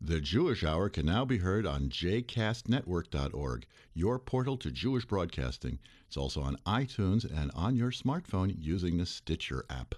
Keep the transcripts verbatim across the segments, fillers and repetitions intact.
The Jewish Hour can now be heard on j cast network dot org, your portal to Jewish broadcasting. It's also on iTunes and on your smartphone using the Stitcher app.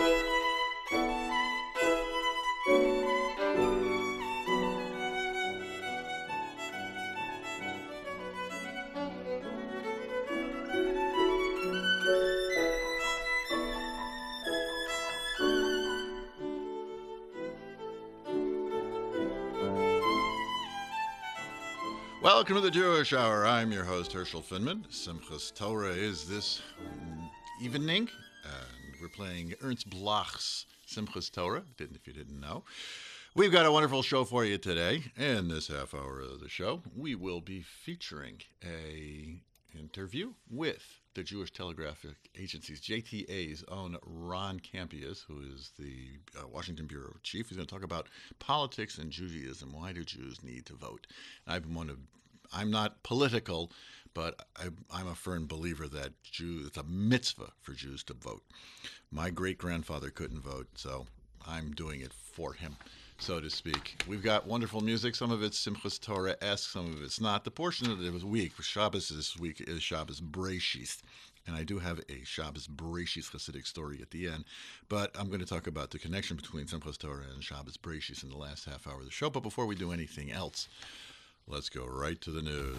Welcome to the Jewish Hour. I'm your host, Herschel Finman. Simchas Torah is this evening, and we're playing Ernst Bloch's Simchas Torah, didn't if you didn't know. We've got a wonderful show for you today. In this half hour of the show, we will be featuring a interview with the Jewish Telegraphic Agency's, J T A's own Ron Campius, who is the uh, Washington Bureau Chief. He's going to talk about politics and Judaism. Why do Jews need to vote? And I've been one of I'm not political, but I, I'm a firm believer that Jews, it's a mitzvah for Jews to vote. My great-grandfather couldn't vote, so I'm doing it for him, so to speak. We've got wonderful music. Some of it's Simchas Torah-esque, some of it's not. The portion of the week, for Shabbos this week, is Shabbos Breishis. And I do have a Shabbos Breishis Hasidic story at the end, but I'm going to talk about the connection between Simchas Torah and Shabbos Breishis in the last half hour of the show. But before we do anything else, let's go right to the news.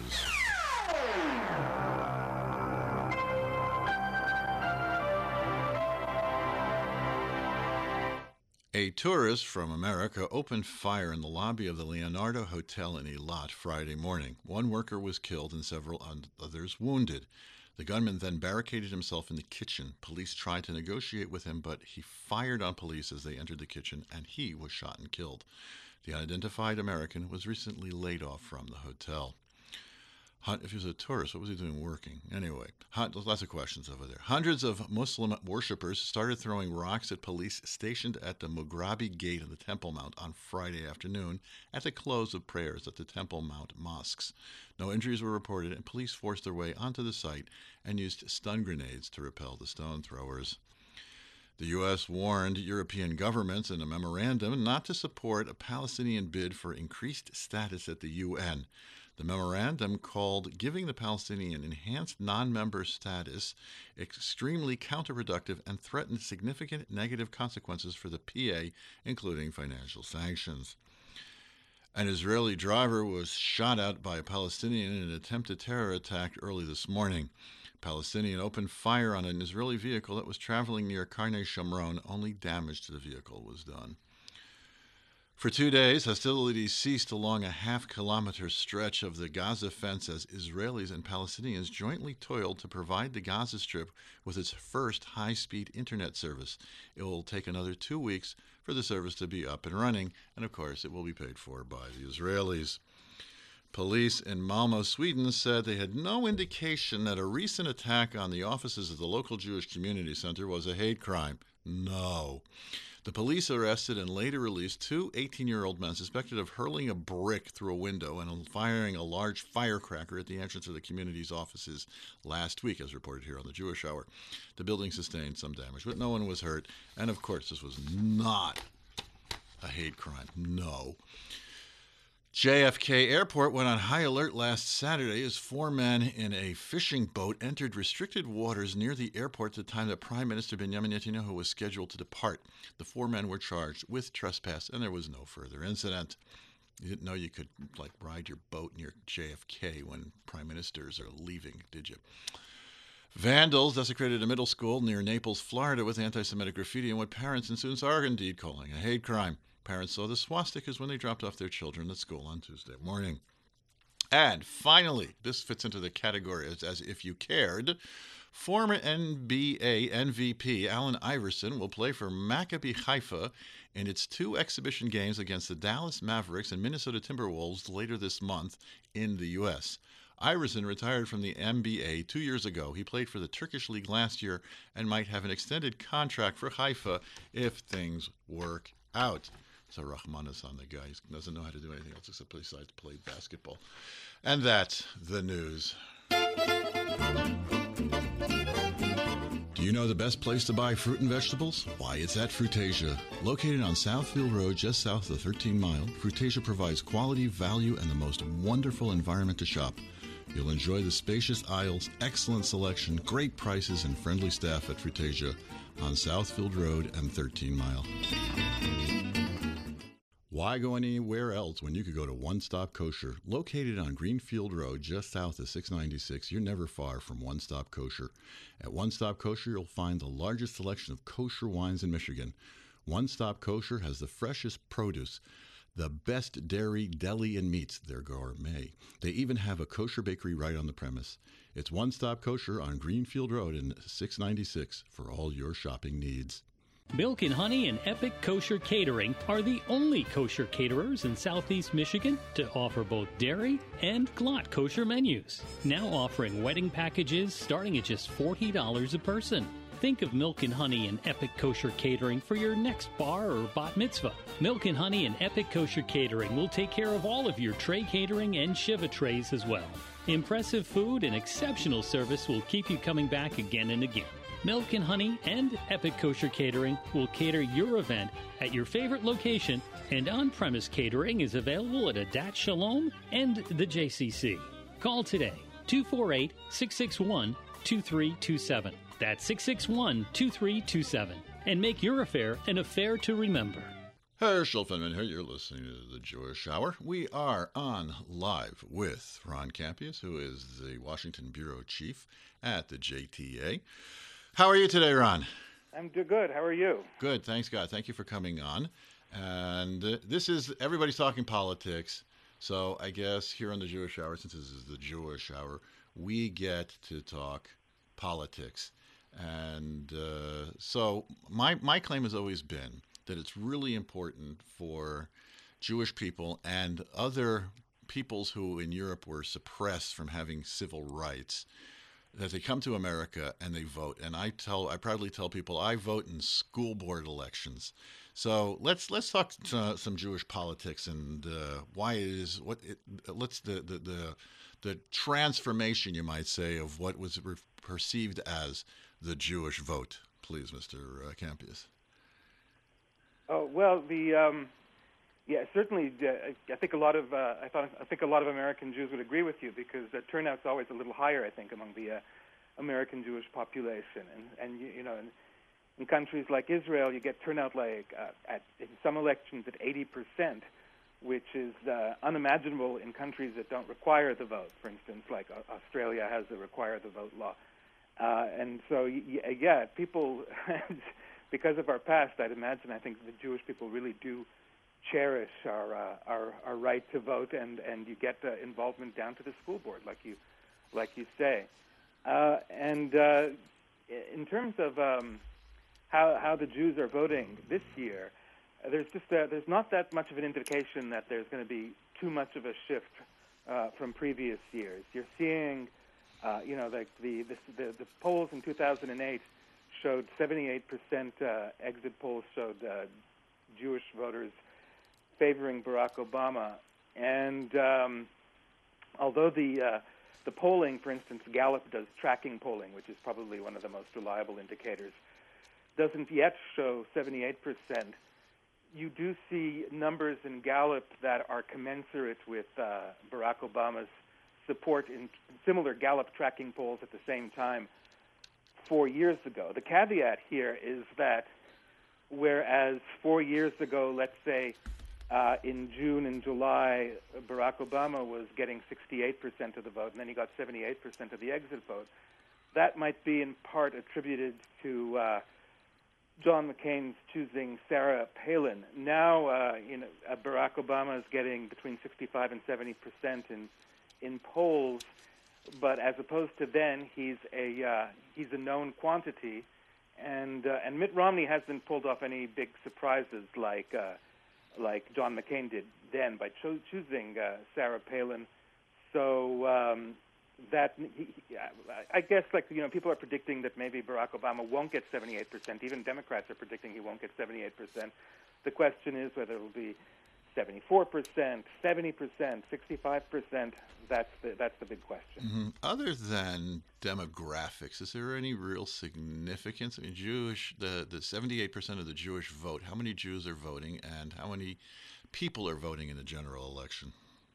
A tourist from America opened fire in the lobby of the Leonardo Hotel in Eilat Friday morning. One worker was killed and several others wounded. The gunman then barricaded himself in the kitchen. Police tried to negotiate with him, but he fired on police as they entered the kitchen, and he was shot and killed. The unidentified American was recently laid off from the hotel. Hunt, if he was a tourist, what was he doing working? Anyway, Hunt, lots of questions over there. Hundreds of Muslim worshippers started throwing rocks at police stationed at the Mughrabi Gate of the Temple Mount on Friday afternoon at the close of prayers at the Temple Mount mosques. No injuries were reported, and police forced their way onto the site and used stun grenades to repel the stone throwers. The U S warned European governments in a memorandum not to support a Palestinian bid for increased status at the U N. The memorandum called giving the Palestinian enhanced non-member status extremely counterproductive and threatened significant negative consequences for the P A, including financial sanctions. An Israeli driver was shot at by a Palestinian in an attempted terror attack early this morning. Palestinian opened fire on an Israeli vehicle that was traveling near Karnei Shomron. Only damage to the vehicle was done. For two days, hostilities ceased along a half-kilometer stretch of the Gaza fence as Israelis and Palestinians jointly toiled to provide the Gaza Strip with its first high-speed internet service. It will take another two weeks for the service to be up and running, and of course it will be paid for by the Israelis. Police in Malmö, Sweden, said they had no indication that a recent attack on the offices of the local Jewish community center was a hate crime. No. The police arrested and later released two eighteen-year-old men suspected of hurling a brick through a window and firing a large firecracker at the entrance of the community's offices last week, as reported here on the Jewish Hour. The building sustained some damage, but no one was hurt. And, of course, this was not a hate crime. No. J F K Airport went on high alert last Saturday as four men in a fishing boat entered restricted waters near the airport at the time that Prime Minister Benjamin Netanyahu was scheduled to depart. The four men were charged with trespass, and there was no further incident. You didn't know you could, like, ride your boat near J F K when prime ministers are leaving, did you? Vandals desecrated a middle school near Naples, Florida, with anti-Semitic graffiti and what parents and students are indeed calling a hate crime. Parents saw the swastikas when they dropped off their children at school on Tuesday morning. And finally, this fits into the category as, as if you cared. Former N B A M V P Allen Iverson will play for Maccabi Haifa in its two exhibition games against the Dallas Mavericks and Minnesota Timberwolves later this month in the U S Iverson retired from the N B A two years ago. He played for the Turkish League last year and might have an extended contract for Haifa if things work out. So Rahmanis on the guy. He doesn't know how to do anything else except besides play basketball. And that's the news. Do you know the best place to buy fruit and vegetables? Why, it's at Fruitasia. Located on Southfield Road, just south of thirteen mile, Fruitasia provides quality, value, and the most wonderful environment to shop. You'll enjoy the spacious aisles, excellent selection, great prices, and friendly staff at Fruitasia on Southfield Road and thirteen mile. Why go anywhere else when you could go to One Stop Kosher? Located on Greenfield Road, just south of six ninety-six, you're never far from One Stop Kosher. At One Stop Kosher, you'll find the largest selection of kosher wines in Michigan. One Stop Kosher has the freshest produce, the best dairy, deli, and meats. They're gourmet. They even have a kosher bakery right on the premise. It's One Stop Kosher on Greenfield Road in six ninety-six for all your shopping needs. Milk and Honey and Epic Kosher Catering are the only kosher caterers in Southeast Michigan to offer both dairy and glatt kosher menus. Now offering wedding packages starting at just forty dollars a person. Think of Milk and Honey and Epic Kosher Catering for your next bar or bat mitzvah. Milk and Honey and Epic Kosher Catering will take care of all of your tray catering and Shiva trays as well. Impressive food and exceptional service will keep you coming back again and again. Milk and Honey and Epic Kosher Catering will cater your event at your favorite location, and on-premise catering is available at Adat Shalom and the J C C. Call today, two four eight, six six one, two three two seven. That's six six one, two three two seven. And make your affair an affair to remember. Herschel Finman here. You're listening to The Jewish Hour. We are on live with Ron Campius, who is the Washington Bureau Chief at the J T A. How are you today, Ron? I'm doing good. How are you? Good. Thanks, God. Thank you for coming on. And uh, this is, everybody's talking politics. So I guess here on the Jewish Hour, since this is the Jewish Hour, we get to talk politics. And uh, so my, my claim has always been that it's really important for Jewish people and other peoples who in Europe were suppressed from having civil rights, that they come to America and they vote. And I tell, I proudly tell people, I vote in school board elections. So let's let's talk uh, some Jewish politics and uh, why it is what it. Let's the the the, the transformation, you might say, of what was re- perceived as the Jewish vote. Please, Mister Uh, Campius. Oh well, the um, yeah, certainly. Uh, I think a lot of uh, I thought I think a lot of American Jews would agree with you, because the turnout's always a little higher, I think, among the uh, American Jewish population, and and you, you know, in, in countries like Israel, you get turnout like uh, at in some elections at eighty percent, which is uh, unimaginable in countries that don't require the vote. For instance, like uh, Australia has a require the vote law, uh, and so y- yeah, people, because of our past, I'd imagine I think the Jewish people really do cherish our uh, our our right to vote, and and you get uh, involvement down to the school board, like you like you say. Uh, and uh, in terms of um, how how the Jews are voting this year, uh, there's just uh, there's not that much of an indication that there's going to be too much of a shift uh, from previous years. You're seeing, uh, you know, like the, the the the polls in two thousand eight showed seventy-eight percent uh, exit polls showed uh, Jewish voters favoring Barack Obama, and um, although the uh, the polling, for instance, Gallup does tracking polling, which is probably one of the most reliable indicators, doesn't yet show seventy-eight percent. You do see numbers in Gallup that are commensurate with uh, Barack Obama's support in similar Gallup tracking polls at the same time four years ago. The caveat here is that whereas four years ago, let's say, Uh, in June and July, Barack Obama was getting sixty-eight percent of the vote, and then he got seventy-eight percent of the exit vote. That might be in part attributed to uh, John McCain's choosing Sarah Palin. Now, uh, you know, uh, Barack Obama is getting between sixty-five and seventy percent in in polls, but as opposed to then, he's a uh, he's a known quantity, and uh, and Mitt Romney hasn't pulled off any big surprises like. Uh, like John McCain did then by cho- choosing uh, Sarah Palin. So um, that, he, I guess, like, you know, people are predicting that maybe Barack Obama won't get seventy-eight percent. Even Democrats are predicting he won't get seventy-eight percent. The question is whether it will be seventy-four percent, seventy percent, sixty-five percent. That's the that's the big question. Mm-hmm. Other than demographics, is there any real significance? I mean, Jewish the the seventy-eight percent of the Jewish vote. How many Jews are voting, and how many people are voting in the general election?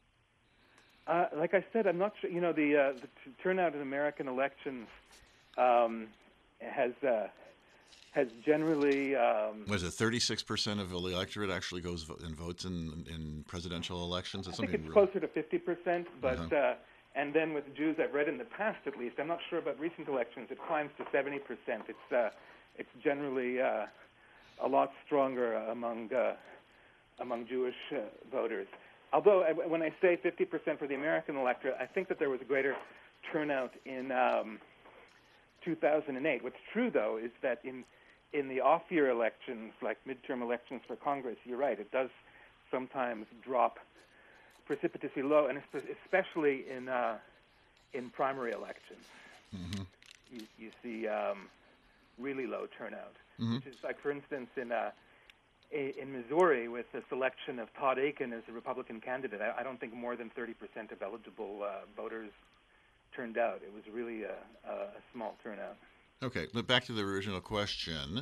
Uh, like I said, I'm not sure. You know, the, uh, the t- turnout in American elections um, has uh, has generally. Um, Was it thirty-six percent of the electorate actually goes vo- and votes in in presidential elections? It's I think something it's real. closer to fifty percent, but Uh-huh. uh, and then with Jews, I've read in the past at least. I'm not sure about recent elections. It climbs to seventy percent. It's uh, it's generally uh, a lot stronger among uh, among Jewish uh, voters. Although I, when I say fifty percent for the American electorate, I think that there was a greater turnout in um, two thousand eight. What's true, though, is that in in the off-year elections, like midterm elections for Congress, you're right, it does sometimes drop precipitously low, and especially in uh, in primary elections, Mm-hmm. you, you see um, really low turnout. Mm-hmm. Which is like, for instance, in uh, in Missouri, with the selection of Todd Akin as a Republican candidate, I, I don't think more than thirty percent of eligible uh, voters turned out. It was really a, a small turnout. Okay, but back to the original question.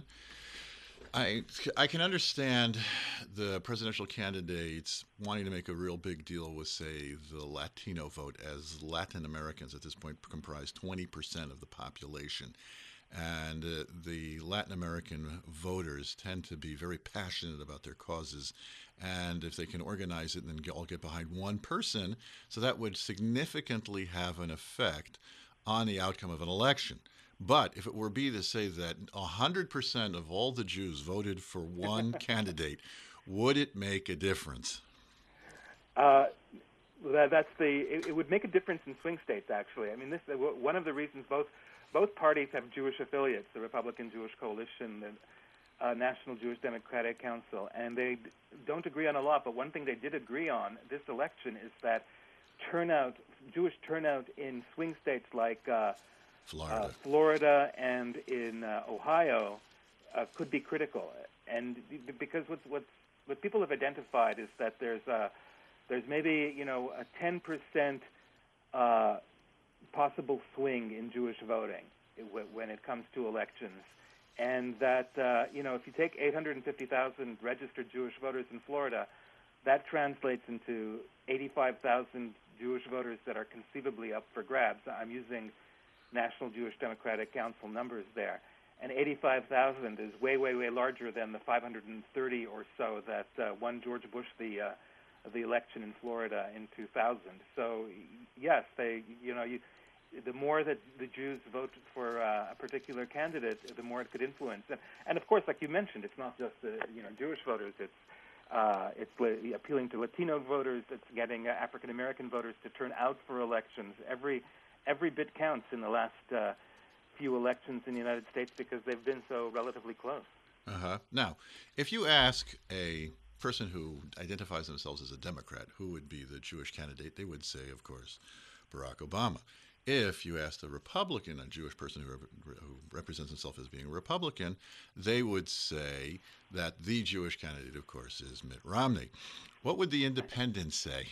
I, I can understand the presidential candidates wanting to make a real big deal with, say, the Latino vote, as Latin Americans at this point comprise twenty percent of the population. And uh, the Latin American voters tend to be very passionate about their causes. And if they can organize it and then get, all get behind one person, so that would significantly have an effect on the outcome of an election. But if it were be to say that one hundred percent of all the Jews voted for one candidate, would it make a difference? Uh, that, that's the. It, it would make a difference in swing states. Actually, I mean, this one of the reasons both both parties have Jewish affiliates: the Republican Jewish Coalition, the uh, National Jewish Democratic Council, and they d- don't agree on a lot. But one thing they did agree on this election is that turnout, Jewish turnout in swing states like uh, Florida, uh, Florida, and in uh, Ohio uh, could be critical. And because what's what's what people have identified is that there's uh, there's maybe you know a ten percent uh, possible swing in Jewish voting when it comes to elections, and that uh, you know if you take eight hundred fifty thousand registered Jewish voters in Florida, that translates into eighty-five thousand Jewish voters that are conceivably up for grabs. I'm using National Jewish Democratic Council numbers there. And eighty-five thousand is way, way, way larger than the five hundred thirty or so that uh, won George Bush the uh, the election in Florida in two thousand. So yes, they, you know, you, the more that the Jews vote for uh, a particular candidate, the more it could influence. And, and of course, like you mentioned, it's not just the you know Jewish voters. It's uh, it's la- appealing to Latino voters. It's getting uh, African American voters to turn out for elections. Every every bit counts in the last uh, few elections in the United States because they've been so relatively close. Uh-huh. Now, if you ask a person who identifies themselves as a Democrat who would be the Jewish candidate, they would say, of course, Barack Obama. If you asked a Republican, a Jewish person who, rep- who represents himself as being a Republican, they would say that the Jewish candidate, of course, is Mitt Romney. What would the independents say?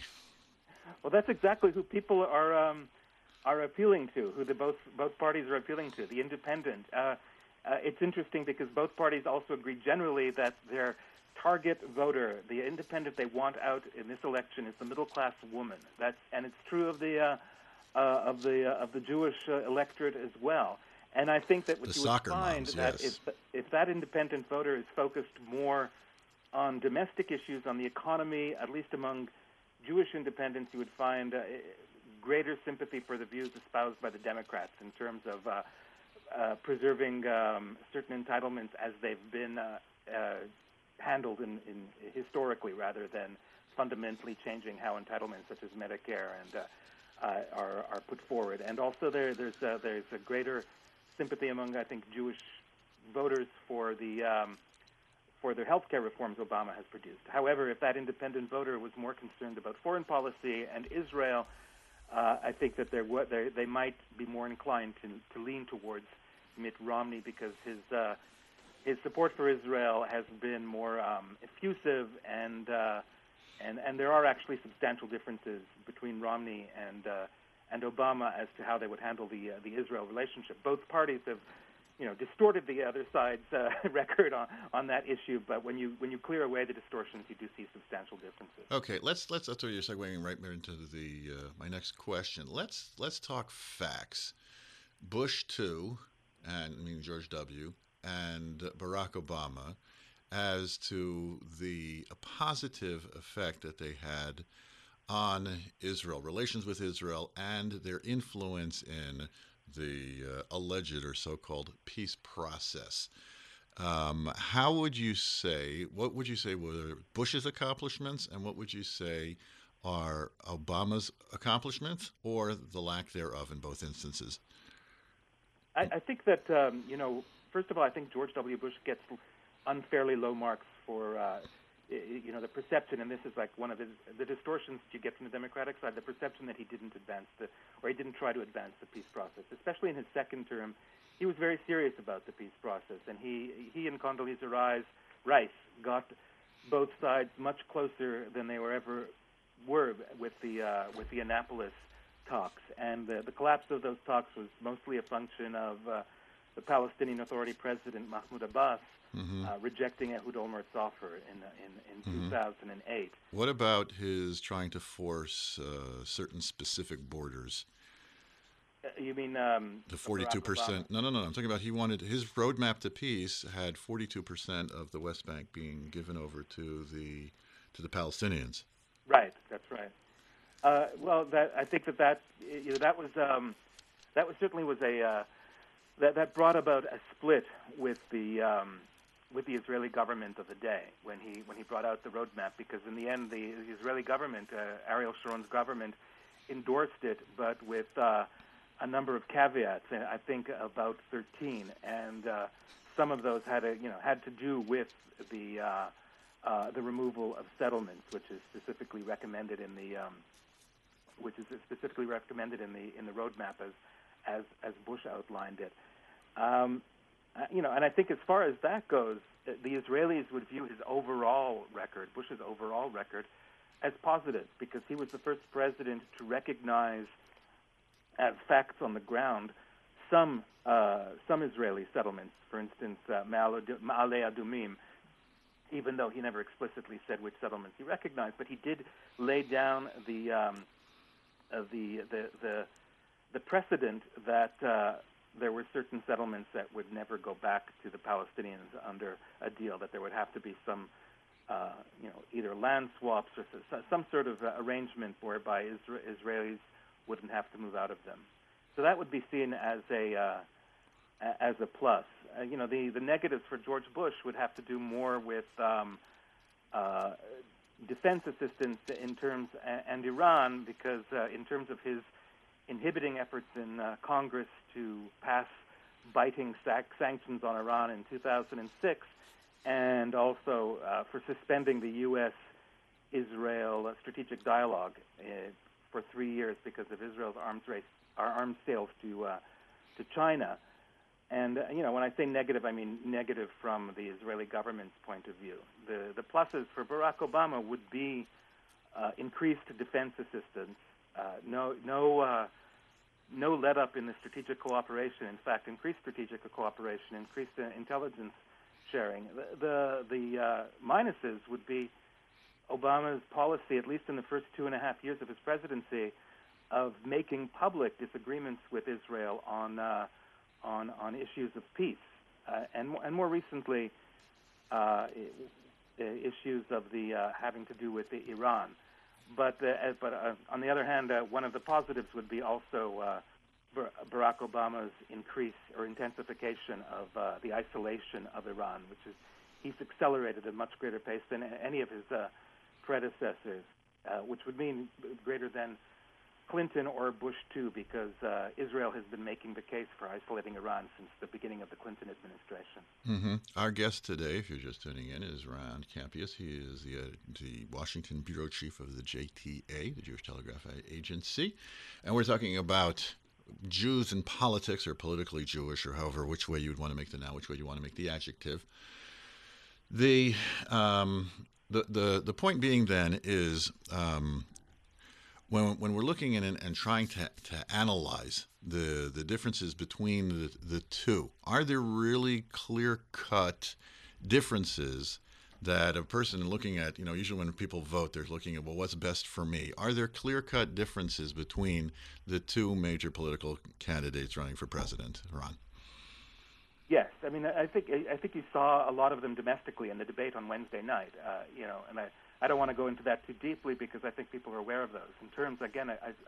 Well, that's exactly who people are um, are appealing to, who the both both parties are appealing to, the independent. Uh, uh, it's interesting because both parties also agree generally that their target voter, the independent they want out in this election, is the middle-class woman. That's and it's true of the uh, uh, of the uh, of the Jewish uh, electorate as well. And I think that what The you would soccer find moms, that yes. if if that independent voter is focused more on domestic issues, on the economy, at least among Jewish independents, you would find uh, greater sympathy for the views espoused by the Democrats in terms of uh, uh, preserving um, certain entitlements as they've been uh, uh, handled in, in historically, rather than fundamentally changing how entitlements such as Medicare and uh, uh, are are put forward. And also there there's a, there's a greater sympathy among I think Jewish voters for the um, for the healthcare reforms Obama has produced. However, if that independent voter was more concerned about foreign policy and Israel, uh, I think that there w- they, they might be more inclined to, to lean towards Mitt Romney because his uh, his support for Israel has been more um, effusive and uh, and and there are actually substantial differences between Romney and uh, and Obama as to how they would handle the uh, the Israel relationship. Both parties have, you know, distorted the other side's uh, record on, on that issue. But when you when you clear away the distortions, you do see substantial differences. Okay, let's let's. That's where you're segueing right into the uh, my next question. Let's let's talk facts. Bush two, and I mean George W. and Barack Obama, as to the positive effect that they had on Israel, relations with Israel, and their influence in the uh, alleged or so-called peace process. Um, how would you say, what would you say were Bush's accomplishments, and what would you say are Obama's accomplishments, or the lack thereof in both instances? I, I think that, um, you know, first of all, I think George W. Bush gets unfairly low marks for, uh, you know, the perception, and this is like one of his, the distortions you get from the Democratic side, the perception that he didn't advance the, or he didn't try to advance the peace process. Especially in his second term, he was very serious about the peace process, and he, he and Condoleezza Rice, Rice got both sides much closer than they were ever were with the uh, with the Annapolis talks, and the, the collapse of those talks was mostly a function of uh, the Palestinian Authority President Mahmoud Abbas mm-hmm. uh, rejecting Ehud Olmert's offer in in, in mm-hmm. two thousand eight. What about his trying to force uh, certain specific borders? Uh, you mean um, the forty-two percent? No, no, no. I'm talking about he wanted his roadmap to peace had forty-two percent of the West Bank being given over to the to the Palestinians. Right. That's right. Uh, well, that, I think that that, you know, that was um, that was certainly was a uh, that that brought about a split with the um, with the Israeli government of the day when he when he brought out the roadmap, because in the end the, the Israeli government, uh, Ariel Sharon's government, endorsed it, but with uh, a number of caveats. I think about thirteen, and uh, some of those had a, you know had to do with the uh, uh, the removal of settlements, which is specifically recommended in the um, which is specifically recommended in the in the roadmap as as as Bush outlined it. Um, you know, and I think as far as that goes, the Israelis would view his overall record, Bush's overall record, as positive, because he was the first president to recognize as facts on the ground some uh, some Israeli settlements. For instance, uh, Ma'ale Adumim, even though he never explicitly said which settlements he recognized, but he did lay down the um, uh, the, the the the precedent that uh, there were certain settlements that would never go back to the Palestinians under a deal, that there would have to be some, uh, you know, either land swaps or some sort of uh, arrangement whereby Isra- Israelis wouldn't have to move out of them. So that would be seen as a uh, as a plus. Uh, you know, the, the negatives for George Bush would have to do more with um, uh, defense assistance in terms and Iran, because uh, in terms of his inhibiting efforts in uh, Congress to pass biting sac- sanctions on Iran in two thousand six, and also uh, for suspending the U S Israel strategic dialogue uh, for three years because of Israel's arms race, our arms sales to uh, to China. And uh, you know, when I say negative, I mean negative from the Israeli government's point of view. The the pluses for Barack Obama would be uh, increased defense assistance, uh, no no uh, no let up in the strategic cooperation. In fact, increased strategic cooperation, increased uh, intelligence sharing. The the, the uh, minuses would be Obama's policy, at least in the first two and a half years of his presidency, of making public disagreements with Israel on uh, on on issues of peace, uh, and and more recently, uh, issues of the uh, having to do with the Iran. But uh, but uh, on the other hand, uh, one of the positives would be also uh, Bar- Barack Obama's increase or intensification of uh, the isolation of Iran, which is he's accelerated at a much greater pace than any of his uh, predecessors, uh, which would mean greater than Clinton or Bush too, because uh, Israel has been making the case for isolating Iran since the beginning of the Clinton administration. Mm-hmm. Our guest today, if you're just tuning in, is Ran Campius. He is the, uh, the Washington bureau chief of the J T A, the Jewish Telegraph Agency, and we're talking about Jews in politics, or politically Jewish, or however, which way you'd want to make the noun, which way you want to make the adjective. The um, The the the point being then is um, when when we're looking in and, and trying to to analyze the the differences between the the two, are there really clear cut differences that a person looking at, you know, usually when people vote, they're looking at, well, what's best for me? Are there clear cut differences between the two major political candidates running for president, Ron? Yes, I mean, I think I think you saw a lot of them domestically in the debate on Wednesday night. Uh, you know, and I, I don't want to go into that too deeply because I think people are aware of those. In terms, again, I, I've,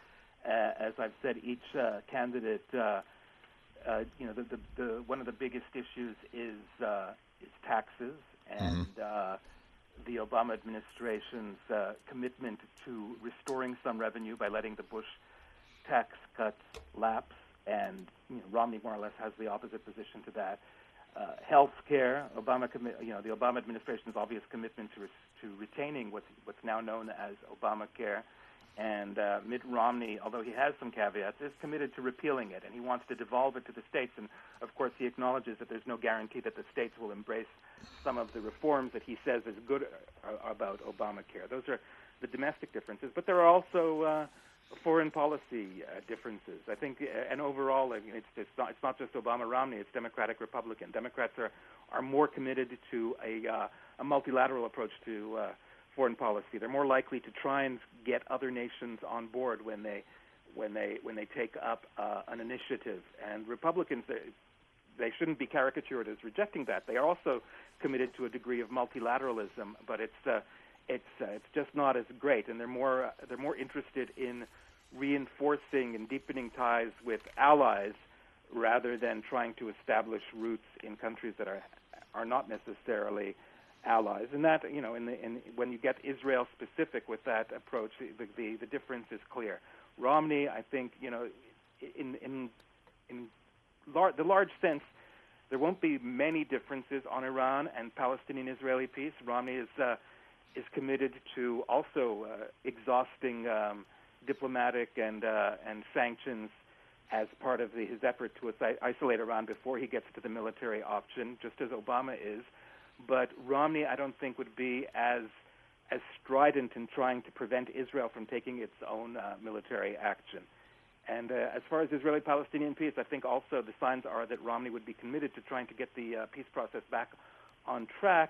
uh, as I've said, each uh, candidate, uh, uh, you know, the, the, the one of the biggest issues is uh, is taxes and mm-hmm. uh, the Obama administration's uh, commitment to restoring some revenue by letting the Bush tax cuts lapse. And you know, Romney more or less has the opposite position to that. Uh, health care, Obama, commi- you know, the Obama administration's obvious commitment to re- to retaining what's what's now known as Obamacare, and uh, Mitt Romney, although he has some caveats, is committed to repealing it, and he wants to devolve it to the states. And of course, he acknowledges that there's no guarantee that the states will embrace some of the reforms that he says is good uh, about Obamacare. Those are the domestic differences, but there are also uh, foreign policy uh, differences. I think, uh, and overall, I mean, it's, it's not it's not just Obama Romney. It's Democratic Republican. Democrats are, are more committed to a uh, a multilateral approach to uh, foreign policy. They're more likely to try and get other nations on board when they when they when they take up uh, an initiative. And Republicans, they, they shouldn't be caricatured as rejecting that. They are also committed to a degree of multilateralism, but it's uh, It's uh, it's just not as great, and they're more uh, they're more interested in reinforcing and deepening ties with allies rather than trying to establish roots in countries that are are not necessarily allies. And that, you know, in the in when you get Israel specific with that approach, the the, the difference is clear. Romney, I think, you know, in in in lar- the large sense, there won't be many differences on Iran and Palestinian-Israeli peace. Romney is uh, is committed to also uh, exhausting um, diplomatic and uh, and sanctions as part of the, his effort to isolate Iran before he gets to the military option, just as Obama is. But Romney, I don't think, would be as as strident in trying to prevent Israel from taking its own uh, military action. And uh, as far as Israeli-Palestinian peace, I think also the signs are that Romney would be committed to trying to get the uh, peace process back on track.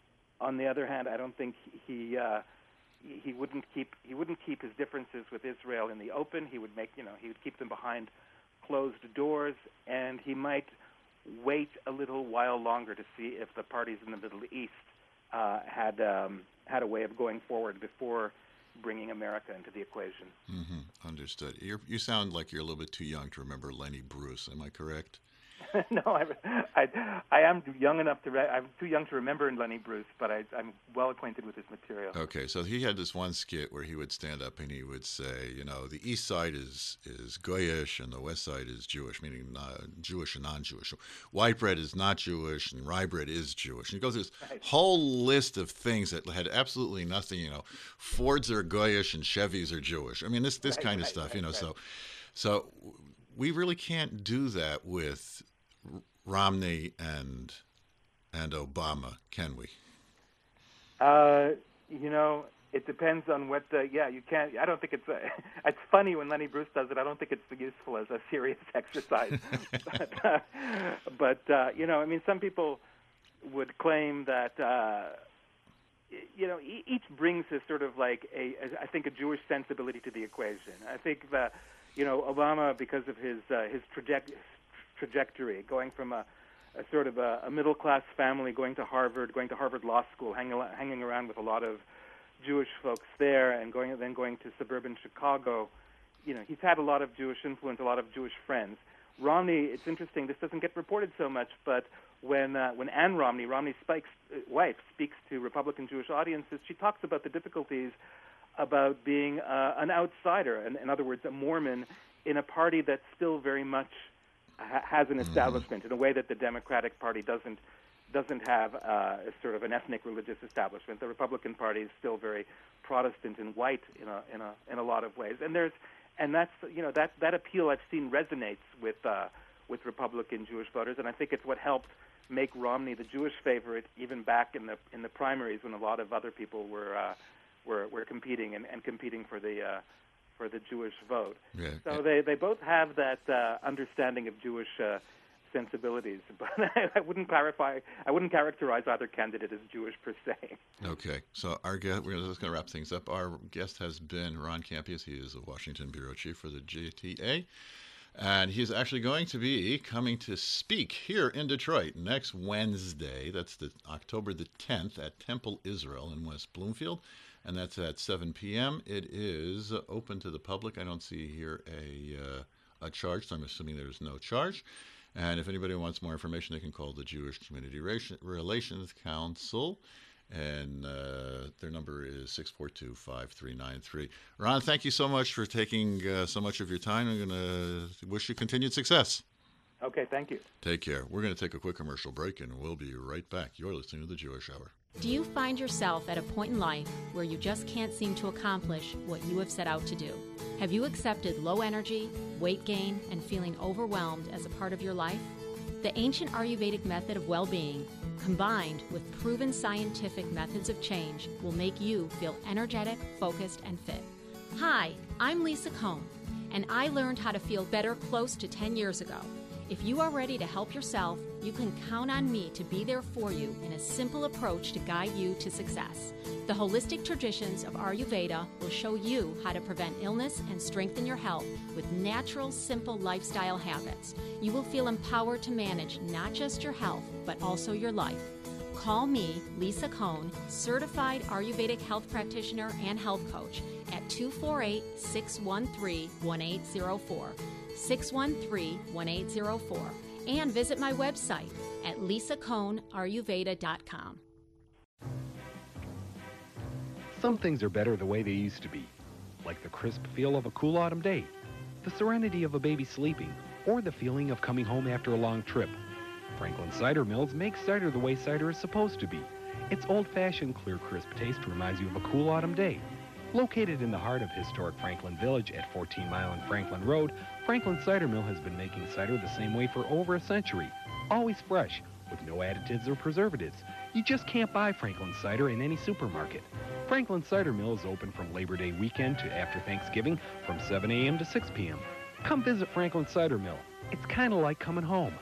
On the other hand, I don't think he uh, he wouldn't keep he wouldn't keep his differences with Israel in the open. He would make you know he would keep them behind closed doors, and he might wait a little while longer to see if the parties in the Middle East uh, had um, had a way of going forward before bringing America into the equation. Mm-hmm. Understood. You're, you sound like you're a little bit too young to remember Lenny Bruce. Am I correct? no, I, I, I am young enough to. Re- I'm too young to remember Lenny Bruce, but I, I'm well acquainted with his material. Okay, so he had this one skit where he would stand up and he would say, you know, the East Side is is Goyish and the West Side is Jewish, meaning uh, Jewish and non-Jewish. White bread is not Jewish and rye bread is Jewish. And he goes through this right. whole list of things that had absolutely nothing. You know, Fords are Goyish and Chevys are Jewish. I mean, this this right, kind of right, stuff. Right, you know, right. so so we really can't do that with Romney and and Obama, can we? Uh, you know, it depends on what the. Yeah, you can't. I don't think it's. A, it's funny when Lenny Bruce does it. I don't think it's useful as a serious exercise. but uh, but uh, you know, I mean, some people would claim that. Uh, you know, each brings a sort of like a, I think, a Jewish sensibility to the equation. I think that, you know, Obama, because of his uh, his trajectory. trajectory, going from a, a sort of a, a middle-class family, going to Harvard, going to Harvard Law School, hanging, hanging around with a lot of Jewish folks there, and going then going to suburban Chicago. You know, he's had a lot of Jewish influence, a lot of Jewish friends. Romney, it's interesting, this doesn't get reported so much, but when uh, when Ann Romney, Romney's Spike's wife, speaks to Republican Jewish audiences, she talks about the difficulties about being uh, an outsider, in, in other words, a Mormon, in a party that's still very much has an establishment in a way that the Democratic Party doesn't doesn't have uh, sort of an ethnic religious establishment. The Republican Party is still very Protestant and white in a in a in a lot of ways. And there's and that's you know that that appeal I've seen resonates with uh, with Republican Jewish voters, and I think it's what helped make Romney the Jewish favorite even back in the in the primaries when a lot of other people were uh, were were competing and, and competing for the uh, for the Jewish vote. Yeah. So they, they both have that uh, understanding of Jewish uh, sensibilities, but I wouldn't clarify. I wouldn't characterize either candidate as Jewish per se. Okay, so our guest, we're just going to wrap things up. Our guest has been Ron Campius. He is the Washington bureau chief for the J T A, and he's actually going to be coming to speak here in Detroit next Wednesday. That's the October the tenth at Temple Israel in West Bloomfield, and that's at seven p.m. It is open to the public. I don't see here a uh, a charge, so I'm assuming there's no charge. And if anybody wants more information, they can call the Jewish Community Relations Council, and uh, their number is six four two, five three nine three. Ron, thank you so much for taking uh, so much of your time. I'm going to wish you continued success. Okay, thank you. Take care. We're going to take a quick commercial break, and we'll be right back. You're listening to The Jewish Hour. Do you find yourself at a point in life where you just can't seem to accomplish what you have set out to do? Have you accepted low energy, weight gain, and feeling overwhelmed as a part of your life? The ancient Ayurvedic method of well-being, combined with proven scientific methods of change, will make you feel energetic, focused, and fit. Hi, I'm Lisa Cohn, and I learned how to feel better close to ten years ago. If you are ready to help yourself, you can count on me to be there for you in a simple approach to guide you to success. The holistic traditions of Ayurveda will show you how to prevent illness and strengthen your health with natural, simple lifestyle habits. You will feel empowered to manage not just your health, but also your life. Call me, Lisa Cohn, certified Ayurvedic health practitioner and health coach, at two four eight, six one three, one eight zero four. six one three, one eight zero four, and visit my website at lisa cohn ayurveda dot com. Some things are better the way they used to be, like the crisp feel of a cool autumn day, the serenity of a baby sleeping, or the feeling of coming home after a long trip. Franklin Cider Mills makes cider the way cider is supposed to be. Its old-fashioned, clear, crisp taste reminds you of a cool autumn day. Located in the heart of historic Franklin Village at fourteen Mile and Franklin Road, Franklin Cider Mill has been making cider the same way for over a century. Always fresh, with no additives or preservatives. You just can't buy Franklin Cider in any supermarket. Franklin Cider Mill is open from Labor Day weekend to after Thanksgiving from seven a.m. to six p.m. Come visit Franklin Cider Mill. It's kind of like coming home.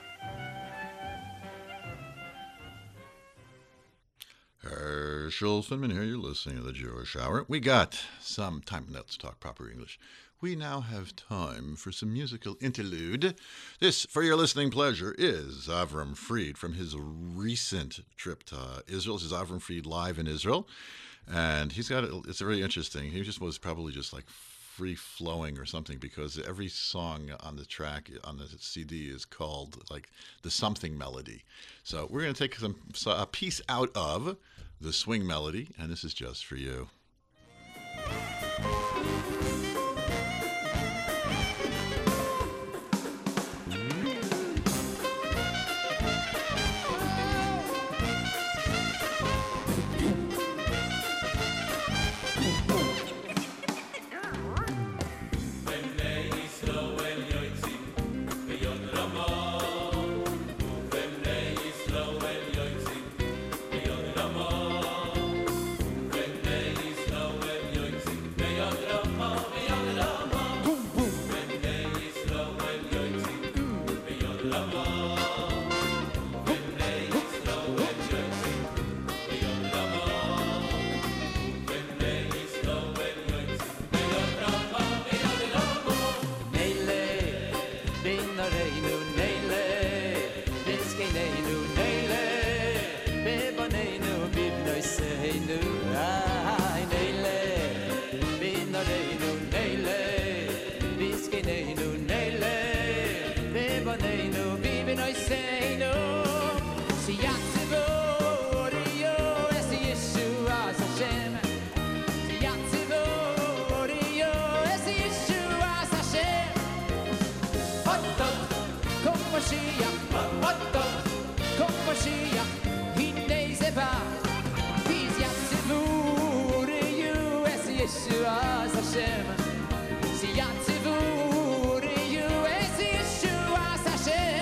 Herschel Finman here. You're listening to The Jewish Hour. We got some time. Let's talk proper English. We now have time for some musical interlude. This, for your listening pleasure, is Avram Fried from his recent trip to Israel. This is Avram Fried live in Israel. And he's got, it's very interesting. He just was probably just like free-flowing or something, because every song on the track, on the C D, is called like the something melody. So we're going to take some a piece out of the swing melody, and this is just for you. Hashem,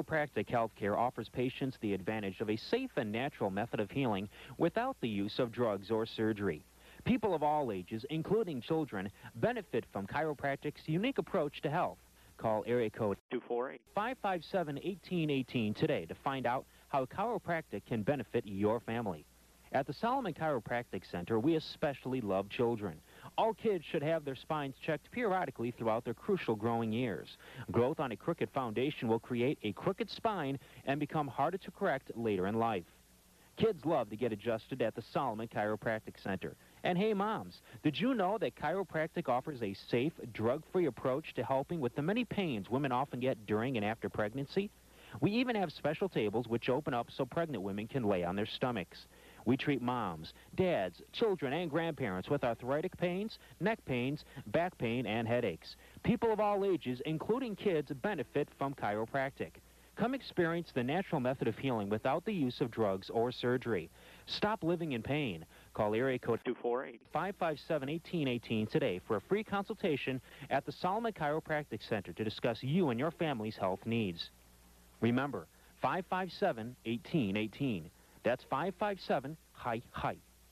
Chiropractic Healthcare offers patients the advantage of a safe and natural method of healing without the use of drugs or surgery. People of all ages, including children, benefit from chiropractic's unique approach to health. Call area code two four eight, five five seven, one eight one eight today to find out how chiropractic can benefit your family. At the Solomon Chiropractic Center, we especially love children. All kids should have their spines checked periodically throughout their crucial growing years. Growth on a crooked foundation will create a crooked spine and become harder to correct later in life. Kids love to get adjusted at the Solomon Chiropractic Center. And hey, moms, did you know that chiropractic offers a safe, drug-free approach to helping with the many pains women often get during and after pregnancy? We even have special tables which open up so pregnant women can lay on their stomachs. We treat moms, dads, children, and grandparents with arthritic pains, neck pains, back pain, and headaches. People of all ages, including kids, benefit from chiropractic. Come experience the natural method of healing without the use of drugs or surgery. Stop living in pain. Call area code two four eight, five five seven, one eight one eight today for a free consultation at the Solomon Chiropractic Center to discuss you and your family's health needs. Remember, five five seven, one eight one eight. That's five five seven, hi, hi.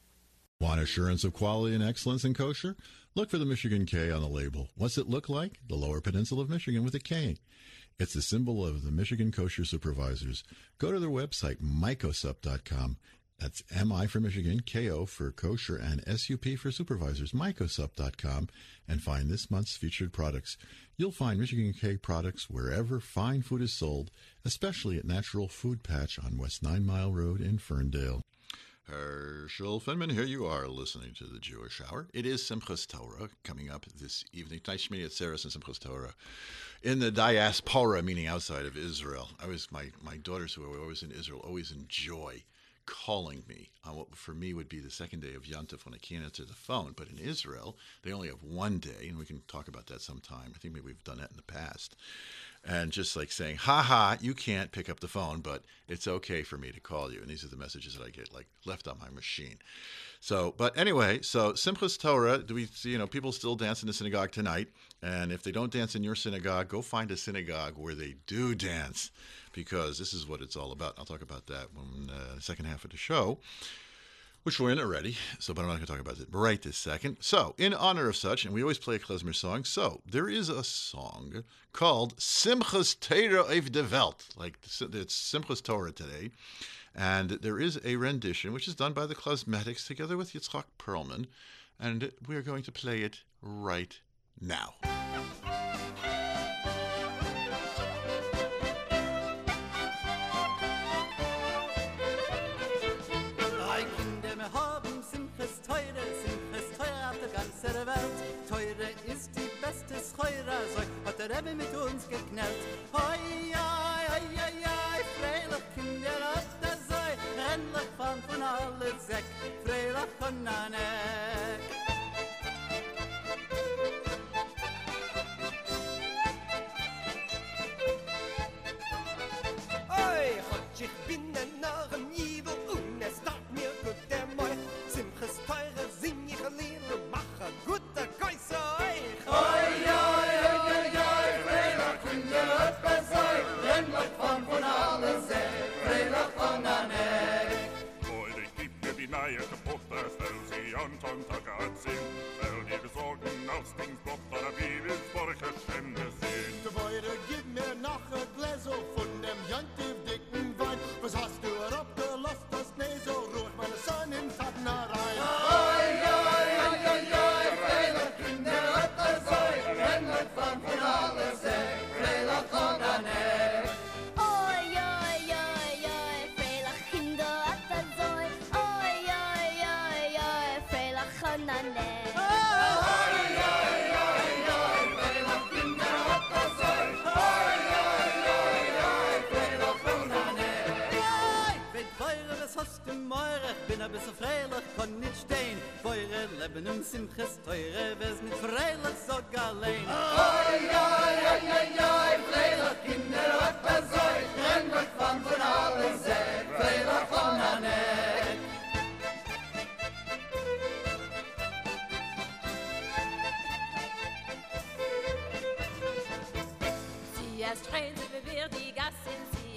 Want assurance of quality and excellence in kosher? Look for the Michigan K on the label. What's it look like? The Lower Peninsula of Michigan with a K. It's the symbol of the Michigan Kosher Supervisors. Go to their website, mycosup dot com. That's M I for Michigan, K O for kosher, and S U P for supervisors, mycosup dot com, and find this month's featured products. You'll find Michigan K products wherever fine food is sold, especially at Natural Food Patch on West Nine Mile Road in Ferndale. Herschel Finman, here you are listening to the Jewish Hour. It is Simchas Torah coming up this evening. Tashmini at Saras and Simchas Torah in the diaspora, meaning outside of Israel. I was my, my daughters who are always in Israel always enjoy calling me on what for me would be the second day of Yontif when I can't answer the phone. But in Israel, they only have one day, and we can talk about that sometime. I think maybe we've done that in the past. And just like saying, ha ha, you can't pick up the phone, but it's okay for me to call you. And these are the messages that I get like left on my machine. So, but anyway, so Simchas Torah, do we see, you know, people still dance in the synagogue tonight. And if they don't dance in your synagogue, go find a synagogue where they do dance, because this is what it's all about. I'll talk about that when uh, the second half of the show, which we're in already, so but I'm not going to talk about it right this second. So, in honor of such, and we always play a klezmer song, so there is a song called Simchas Torah of the Welt, like it's Simchas Torah today, and there is a rendition which is done by the Klezmatics together with Yitzchak Perlman, and we're going to play it right now. Teure ist die beste Scheure, so hat der Rebbe mit uns geknallt. Hoi, hoi, hoi, hoi, hoi, freilich Kinder hat er sei, endlich fand von alle Säck, freilich von Anek. Oi, Gott, ich bin ein Narren Jidl und es tat mir gut der Moi. Simchas Teure sing ich ein Lied und mach ein guter Käuser. Oi, oi, oi, oi, oi, freilich Kinder hat er sei, endlich fand von alle Säck, freilich von Anek. Oi, ich gib mir die neue Kaputte, stell sie an Sonntag an Sinn, stell dir besorgen aus den Sport oder wie will's Borche Stände sind. Du Beure, gib mir noch ein Gläser von dem Jantiv dicken Wein. Was hast du herabgelost, das nicht so rot, meine Sonne in Tatner rein. Oi, oi, oi, oi, oi, freilich Kinder hat er sei, endlich fand von alles Säck, freilich von Anek. Oi, oi, oi, oi, freilich Kinder hat er sei, oi, oi, oi, oi, freilich von Anek. Ich bin ein bisschen freilich, kann nicht stehen. Feure leben im Simchas Teure, wer's nicht freilich sogar allein. Oi, oi, oi, oi, oi, freilich Kinder hat er sei, endlich fand von allen Säck, freilich von Anek. Sie erst Freunde, wie wir die Gassin, sie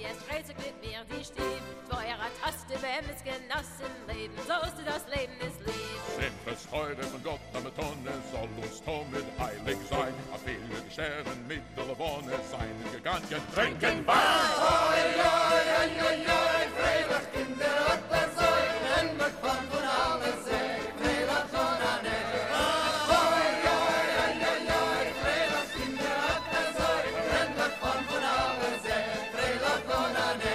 wem es genossen leben, so ist das Leben ist lieb. Sind es teure von Gott am Tonne, soll uns mit heilig sein. A viele Sternen mit der Wonne sein, gegangen trinken Wein. Oi, oi, oi, oi, oi, freilich Kinder hat das Oi, wenn wir von von alle See, freilich von ane. Oi, oi, oi, oi, oi, freilich Kinder hat das Oi, wenn wir von von alle See, freilich von ane.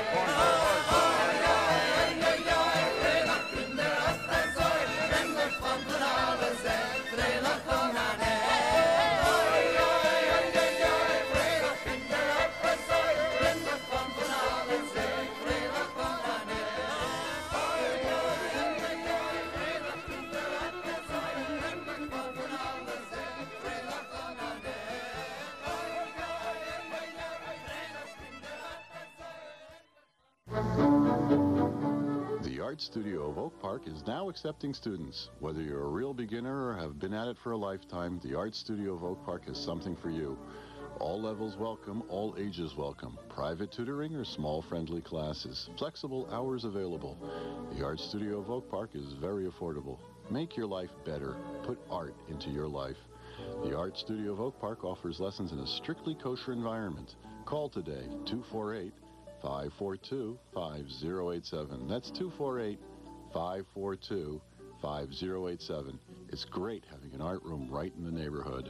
The Art Studio of Oak Park is now accepting students. Whether you're a real beginner or have been at it for a lifetime, the Art Studio of Oak Park has something for you. All levels welcome, all ages welcome. Private tutoring or small friendly classes. Flexible hours available. The Art Studio of Oak Park is very affordable. Make your life better. Put art into your life. The Art Studio of Oak Park offers lessons in a strictly kosher environment. Call today, two four eight, five four two, five zero eight seven. That's two four eight, five four two, five zero eight seven. It's great having an art room right in the neighborhood.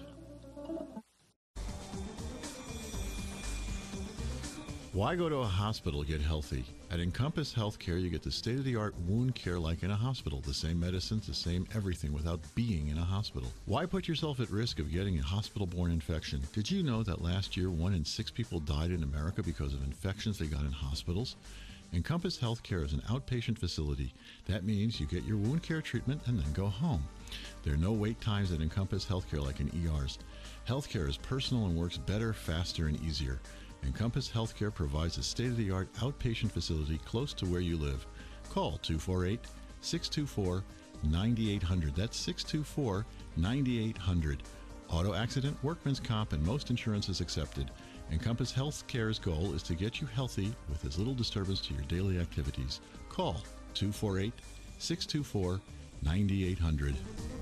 Why go to a hospital to get healthy? At Encompass Healthcare, you get the state-of-the-art wound care like in a hospital. The same medicines, the same everything without being in a hospital. Why put yourself at risk of getting a hospital-borne infection? Did you know that last year one in six people died in America because of infections they got in hospitals? Encompass Healthcare is an outpatient facility. That means you get your wound care treatment and then go home. There are no wait times at Encompass Healthcare like in E Rs. Healthcare is personal and works better, faster, and easier. Encompass Healthcare provides a state-of-the-art outpatient facility close to where you live. Call two four eight, six two four, nine eight hundred. That's six two four, nine eight hundred. Auto accident, workman's comp, and most insurance is accepted. Encompass Healthcare's goal is to get you healthy with as little disturbance to your daily activities. Call two four eight, six two four, nine eight hundred.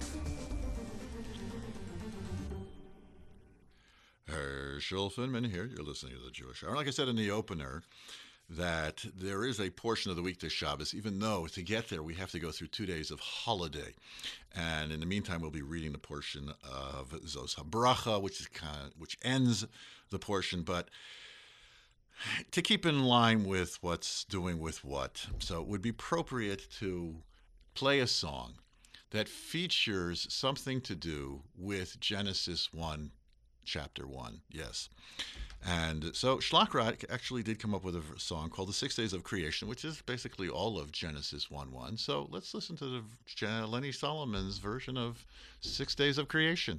Herschel Finman here. You're listening to the Jewish Hour. Like I said in the opener, that there is a portion of the week to Shabbos, even though to get there we have to go through two days of holiday. And in the meantime, we'll be reading the portion of Zos HaBracha, which is kind of, which ends the portion, but to keep in line with what's doing with what. So it would be appropriate to play a song that features something to do with Genesis one. Chapter one, yes. And so Schlachrat actually did come up with a song called The Six Days of Creation, which is basically all of Genesis one one. So let's listen to the Lenny Solomon's version of Six Days of Creation.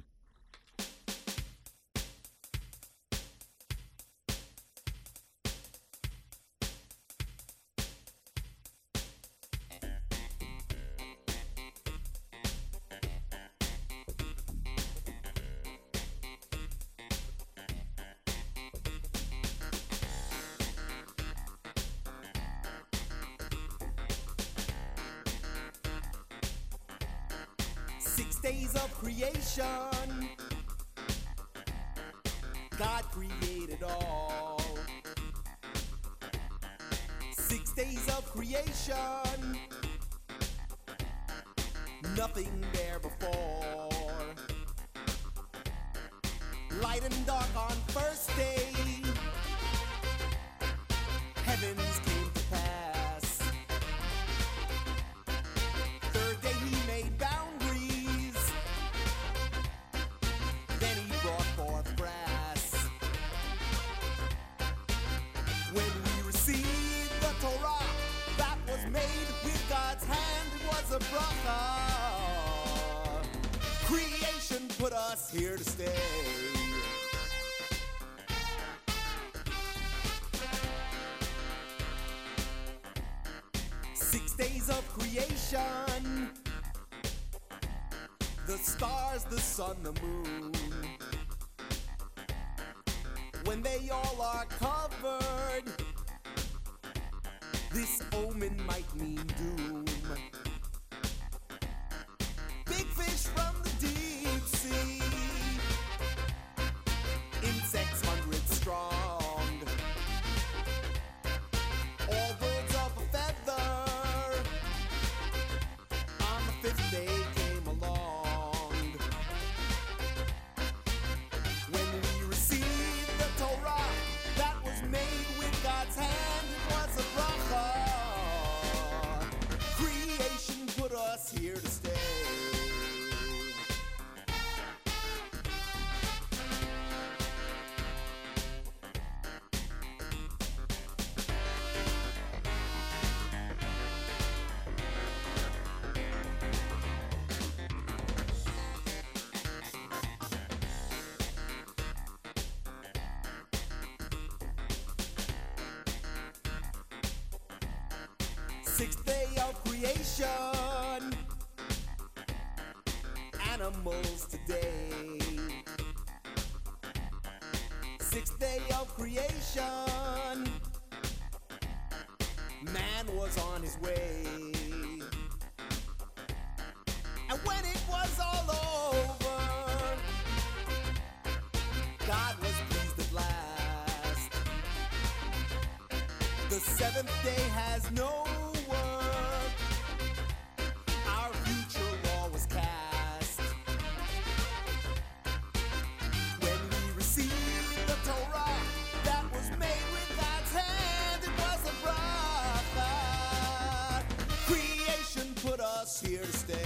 Six days of creation, God created all. Six days of creation, nothing there before. Light and dark on first day, heavens came to pass. Third day he made boundaries, then he brought forth grass. When we received the Torah that was made with God's hand, it was a bracha. Creation put us here to stay. Six days of creation, the stars, the sun, the moon. When they all are covered, This omen might mean doom. Big fish from the deep sea, insects hundreds strong, all birds of a feather. On the fifth day came along, when we received the Torah that was made with God's hand. It was a bracha. Creation put us here to stay. Sixth day of creation, animals today. Sixth day of creation, man was on his way. And when it was all over, God was pleased at last. The seventh day has no here to stay.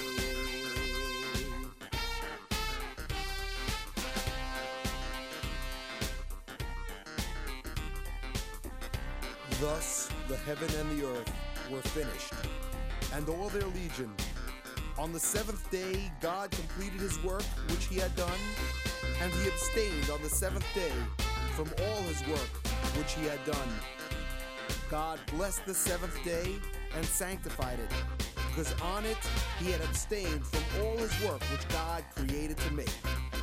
Thus the heaven and the earth were finished, and all their legion. On the seventh day God completed his work which he had done, and he abstained on the seventh day from all his work which he had done. God blessed the seventh day and sanctified it, because on it he had abstained from all his work which God created to make.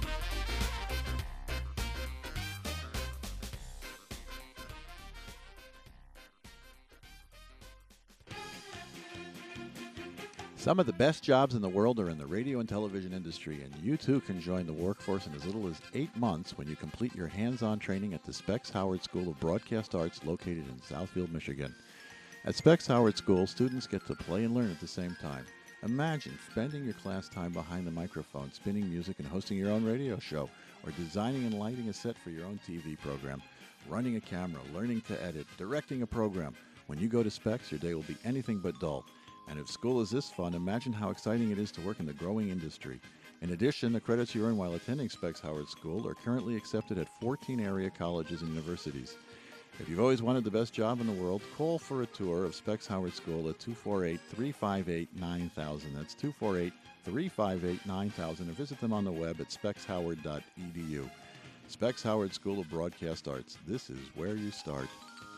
Some of the best jobs in the world are in the radio and television industry, and you too can join the workforce in as little as eight months when you complete your hands-on training at the Specs Howard School of Broadcast Arts located in Southfield, Michigan. At Specs Howard School, students get to play and learn at the same time. Imagine spending your class time behind the microphone, spinning music and hosting your own radio show, or designing and lighting a set for your own T V program, running a camera, learning to edit, directing a program. When you go to Specs, your day will be anything but dull. And if school is this fun, imagine how exciting it is to work in the growing industry. In addition, the credits you earn while attending Specs Howard School are currently accepted at fourteen area colleges and universities. If you've always wanted the best job in the world, call for a tour of Specs Howard School at two four eight, three five eight, nine thousand. That's two four eight, three five eight, nine thousand, or visit them on the web at specs howard dot e d u. Specs Howard School of Broadcast Arts. This is where you start.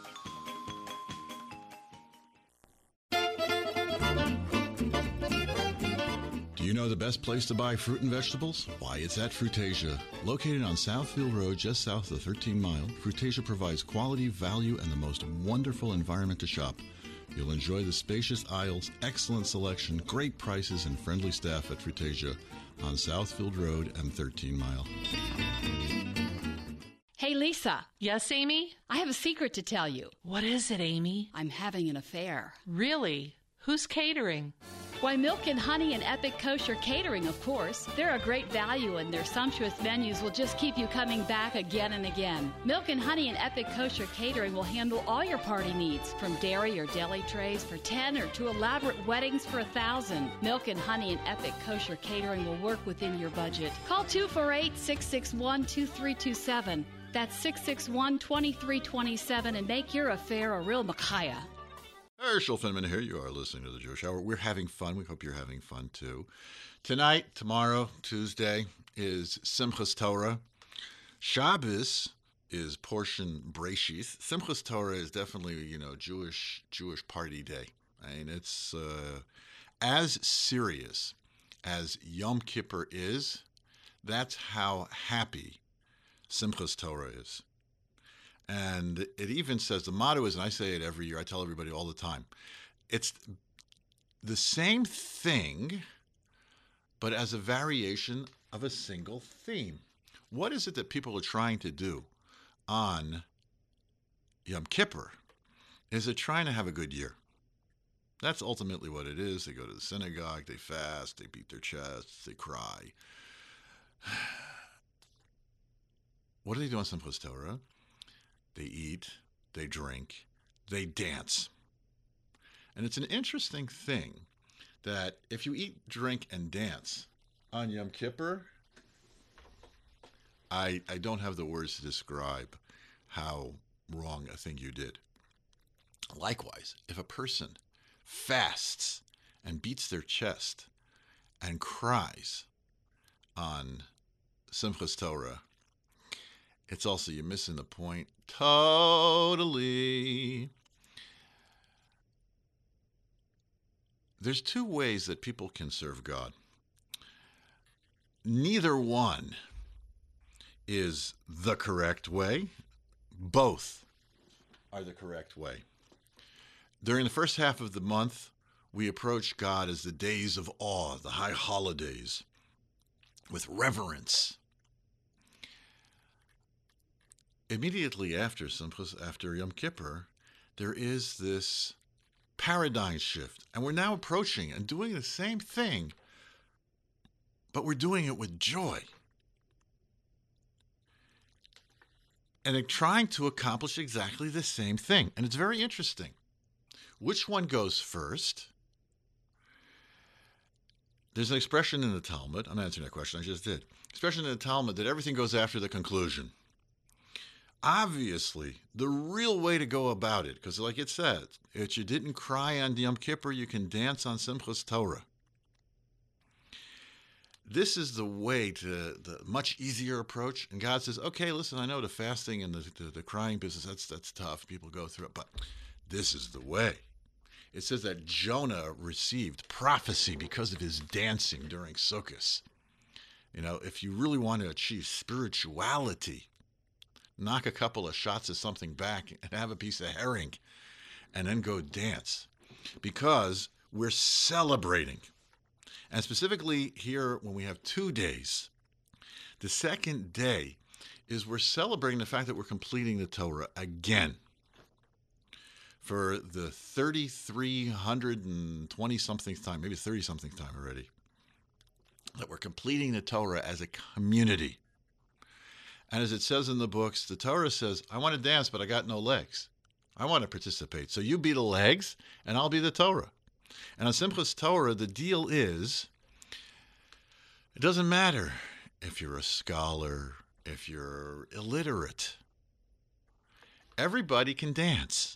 Do you know the best place to buy fruit and vegetables? Why, it's at Fruitasia. Located on Southfield Road, just south of thirteen mile, Fruitasia provides quality, value, and the most wonderful environment to shop. You'll enjoy the spacious aisles, excellent selection, great prices, and friendly staff at Fruitasia on Southfield Road and thirteen mile. Hey, Lisa. Yes, Amy? I have a secret to tell you. What is it, Amy? I'm having an affair. Really? Who's catering? Why, Milk and Honey and Epic Kosher Catering, of course. They're a great value, and their sumptuous menus will just keep you coming back again and again. Milk and Honey and Epic Kosher Catering will handle all your party needs, from dairy or deli trays for ten or to elaborate weddings for a thousand. Milk and Honey and Epic Kosher Catering will work within your budget. Call two four eight, six six one, two three two seven. That's six six one, two three two seven, and make your affair a real Machaya. Herschel Finman here. You are listening to the Jewish Hour. We're having fun. We hope you're having fun, too. Tonight, tomorrow, Tuesday, is Simchas Torah. Shabbos is Portion Breshith. Simchas Torah is definitely, you know, Jewish Jewish party day. I mean, it's uh, as serious as Yom Kippur is. That's how happy Simchas Torah is. And it even says, the motto is, and I say it every year, I tell everybody all the time, it's the same thing, but as a variation of a single theme. What is it that people are trying to do on Yom Kippur? Is it trying to have a good year? That's ultimately what it is. They go to the synagogue, they fast, they beat their chests, they cry. What do they do on Simchas Torah? They eat, they drink, they dance. And it's an interesting thing that if you eat, drink, and dance on Yom Kippur, I, I don't have the words to describe how wrong a thing you did. Likewise, if a person fasts and beats their chest and cries on Simchas Torah, it's also, you're missing the point totally. There's two ways that people can serve God. Neither one is the correct way. Both are the correct way. During the first half of the month, we approach God as the days of awe, the high holidays, with reverence. Immediately after Simchas, after Yom Kippur, there is this paradigm shift, and we're now approaching and doing the same thing, but we're doing it with joy. And they're trying to accomplish exactly the same thing. And it's very interesting. Which one goes first? There's an expression in the Talmud. I'm answering that question. I just did. Expression in the Talmud that everything goes after the conclusion. Obviously, the real way to go about it, because like it says, if you didn't cry on Yom Kippur, you can dance on Simchas Torah. This is the way to the much easier approach. And God says, okay, listen, I know the fasting and the, the, the crying business, that's, that's tough. People go through it, but this is the way. It says that Jonah received prophecy because of his dancing during Sukkot. You know, if you really want to achieve spirituality, knock a couple of shots of something back and have a piece of herring and then go dance, because we're celebrating. And specifically here, when we have two days, the second day is we're celebrating the fact that we're completing the Torah again. For the thirty-three twenty-something time, maybe thirty-something time already, that we're completing the Torah as a community. And as it says in the books, the Torah says, I want to dance, but I got no legs. I want to participate. So you be the legs, and I'll be the Torah. And on Simchas Torah, the deal is, it doesn't matter if you're a scholar, if you're illiterate. Everybody can dance.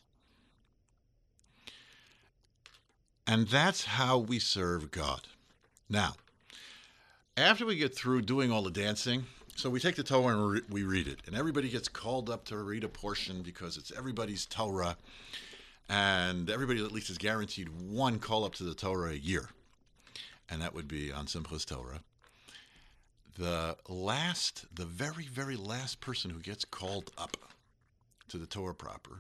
And that's how we serve God. Now, after we get through doing all the dancing, so we take the Torah and we read it, and everybody gets called up to read a portion because it's everybody's Torah, and everybody at least is guaranteed one call up to the Torah a year, and that would be on Simchas Torah. The last, the very, very last person who gets called up to the Torah proper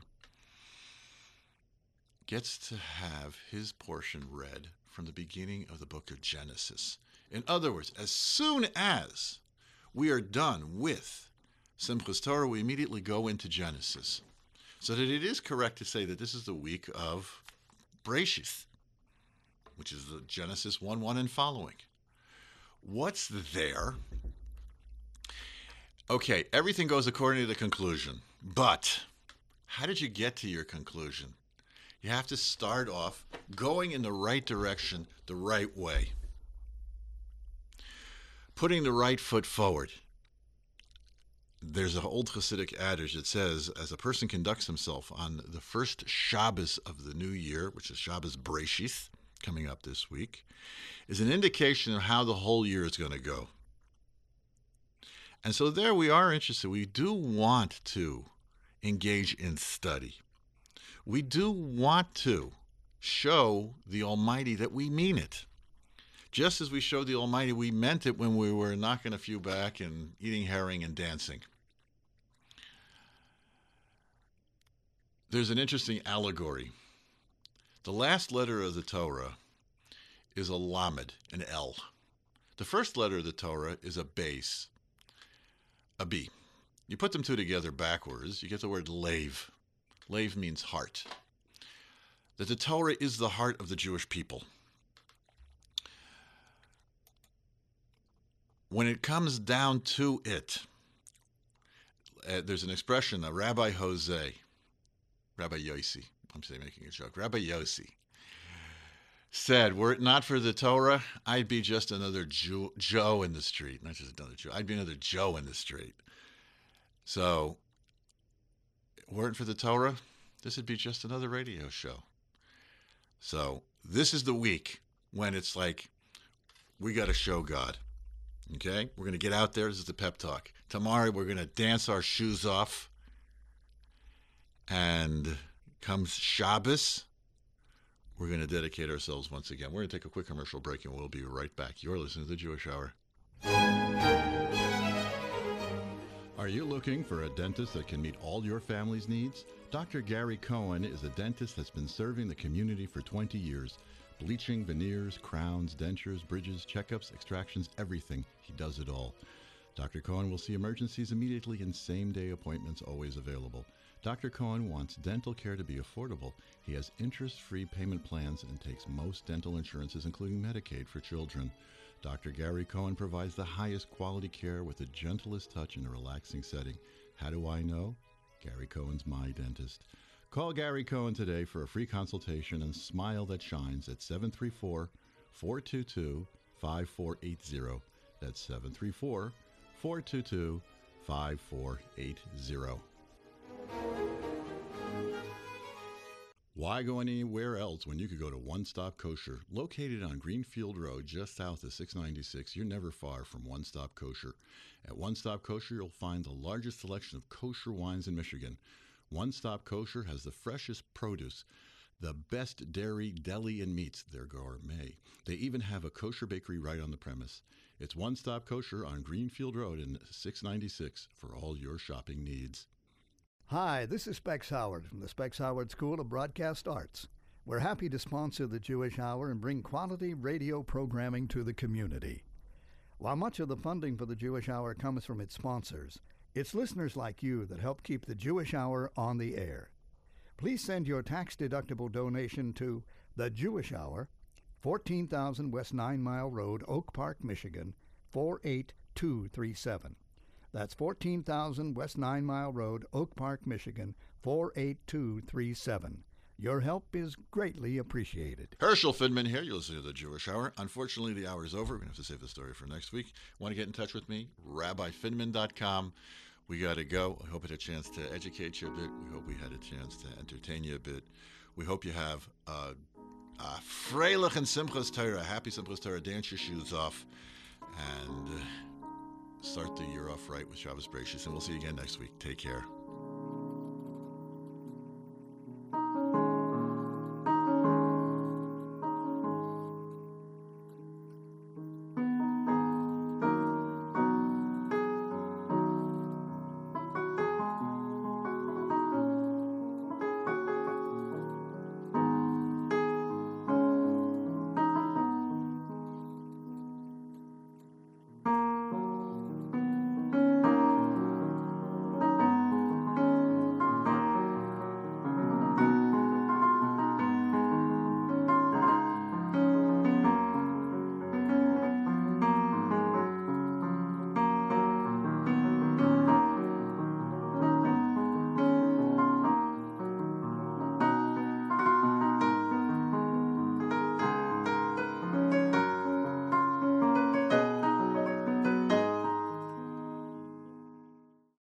gets to have his portion read from the beginning of the book of Genesis. In other words, as soon as we are done with Simchas Torah, we immediately go into Genesis. So that it is correct to say that this is the week of Breshith, which is the Genesis one one and following. What's there? Okay, everything goes according to the conclusion. But how did you get to your conclusion? You have to start off going in the right direction, the right way. Putting the right foot forward. There's an old Hasidic adage that says, as a person conducts himself on the first Shabbos of the new year, which is Shabbos Breshith, coming up this week, is an indication of how the whole year is going to go. And so there we are interested. We do want to engage in study. We do want to show the Almighty that we mean it. Just as we showed the Almighty we meant it when we were knocking a few back and eating herring and dancing. There's an interesting allegory. The last letter of the Torah is a lamed, an L. The first letter of the Torah is a base, a B. You put them two together backwards, you get the word Lev. Lev means heart. That the Torah is the heart of the Jewish people. When it comes down to it, uh, there's an expression, uh, Rabbi Jose, Rabbi Yossi, I'm saying making a joke, Rabbi Yossi, said, were it not for the Torah, I'd be just another Jew, Joe in the street. Not just another Joe, I'd be another Joe in the street. So, were it for the Torah, this would be just another radio show. So, this is the week when it's like, we got to show God. Okay? We're going to get out there. This is the pep talk. Tomorrow, we're going to dance our shoes off. And comes Shabbos, we're going to dedicate ourselves once again. We're going to take a quick commercial break, and we'll be right back. You're listening to The Jewish Hour. Are you looking for a dentist that can meet all your family's needs? Doctor Gary Cohen is a dentist that's been serving the community for twenty years. Bleaching, veneers, crowns, dentures, bridges, checkups, extractions, everything. He does it all. Doctor Cohen will see emergencies immediately and same-day appointments always available. Doctor Cohen wants dental care to be affordable. He has interest-free payment plans and takes most dental insurances, including Medicaid for children. Doctor Gary Cohen provides the highest quality care with the gentlest touch in a relaxing setting. How do I know? Gary Cohen's my dentist. Call Gary Cohen today for a free consultation and smile that shines at seven three four, four two two, five four eight zero. That's seven three four, four two two, five four eight zero. Why go anywhere else when you could go to One Stop Kosher? Located on Greenfield Road, just south of six ninety-six, you're never far from One Stop Kosher. At One Stop Kosher, you'll find the largest selection of kosher wines in Michigan. One Stop Kosher has the freshest produce, the best dairy, deli, and meats. They're gourmet. They even have a kosher bakery right on the premise. It's One Stop Kosher on Greenfield Road in six ninety-six for all your shopping needs. Hi, this is Specs Howard from the Specs Howard School of Broadcast Arts. We're happy to sponsor the Jewish Hour and bring quality radio programming to the community. While much of the funding for the Jewish Hour comes from its sponsors, it's listeners like you that help keep the Jewish Hour on the air. Please send your tax-deductible donation to The Jewish Hour, fourteen thousand West Nine Mile Road, Oak Park, Michigan, four eight two three seven. That's fourteen thousand West Nine Mile Road, Oak Park, Michigan, four eight two three seven. Your help is greatly appreciated. Herschel Finman here. You're listening to The Jewish Hour. Unfortunately, the hour is over. We're going to have to save the story for next week. Want to get in touch with me? rabbi finman dot com. We got to go. I hope we had a chance to educate you a bit. We hope we had a chance to entertain you a bit. We hope you have a, a freilich and Simchas Torah, a happy Simchas Torah. Dance your shoes off and uh, start the year off right with Shabbos Bereishis. And we'll see you again next week. Take care.